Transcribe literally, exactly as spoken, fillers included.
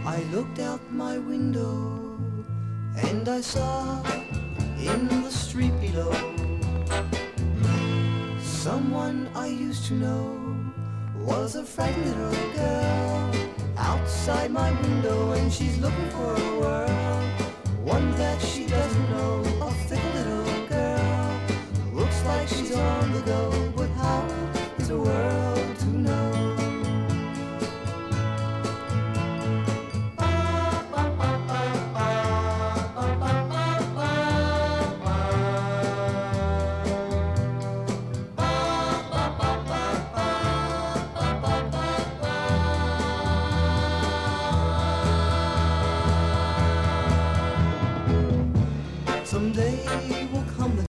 I looked out my window and I saw in the street below someone I used to know was a frightened little girl outside my window, and she's looking for a world, one that she doesn't know. A fickle little girl, looks like she's on the go, but how is the world